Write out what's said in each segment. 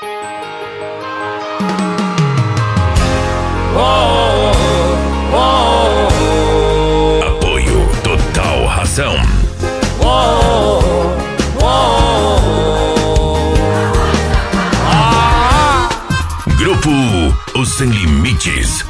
Apoio Total Razão. Grupo Os Sem Limites.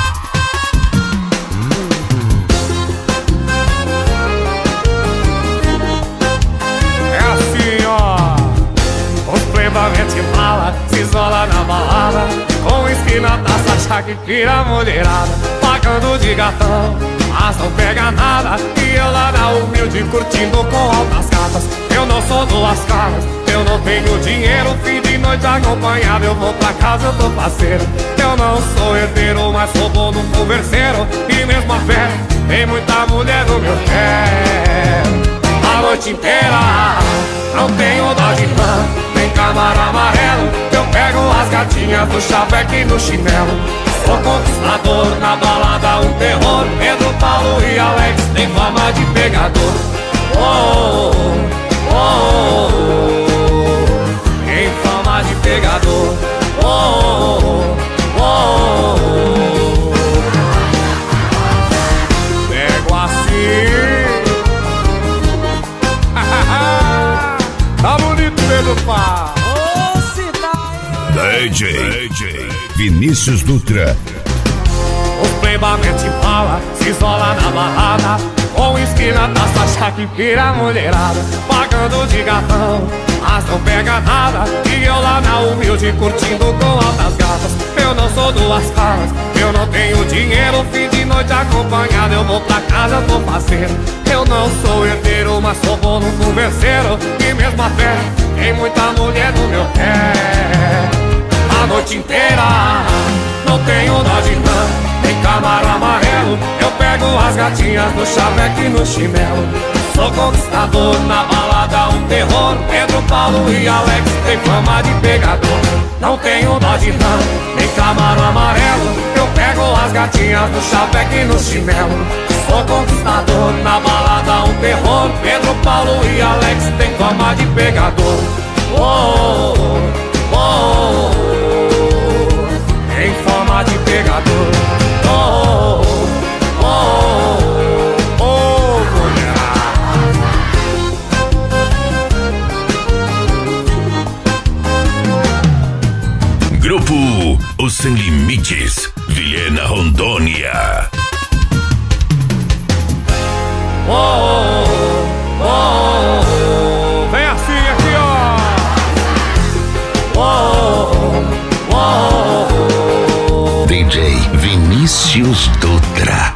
É assim, ó. Os playboy mete bala, se isola na balada, com esquina taça, achar que vira a mulherada, pagando de gatão, mas não pega nada. E eu lá na humilde curtindo com altas gatas. Eu não sou duas caras, eu não tenho dinheiro. Fim de noite acompanhado, eu vou pra casa, eu tô parceiro. Eu não sou herdeiro, mas sou bom no converseiro. E mesmo a fé, tem muita mulher no meu pé. A noite inteira, não tenho dó de rã, nem camarão amarelo. Eu pego as gatinhas do chaveco e no chinelo. Sou conquistador, na balada um terror. Pedro, Paulo e Alex tem fama de pegador. Tem fama de pegador. Pego assim. Tá bonito mesmo, pá. DJ Vinícius Dutra. Os playboy mete bala, se isola na balada, com esquina taça, achar que vira a mulherada, pagando de gatão, mas não pega nada. E eu lá na humilde curtindo com altas gatas. Eu não sou duas caras, eu não tenho dinheiro. Fim de noite acompanhado, eu vou pra casa, tô parceiro. Eu não sou herdeiro, mas sou bom no converseiro. E mesmo a fé, tem muita mulher no meu pé. A noite inteira, não tenho dó de rã, nem camarão amarelo. Eu pego as gatinhas no chaveco e no chinelo. Sou conquistador, na balada um terror. Pedro, Paulo e Alex tem fama de pegador. Não tenho dó de rã, nem camarão amarelo. Eu pego as gatinhas no chaveco e no chinelo. Sou conquistador, na balada um terror. Pedro, Paulo e Alex tem fama de pegador. Tem fama de pegador. Grupo Os Sem Limites, Vilhena, Rondônia. Vem assim aqui, ó. DJ Vinícius Dutra.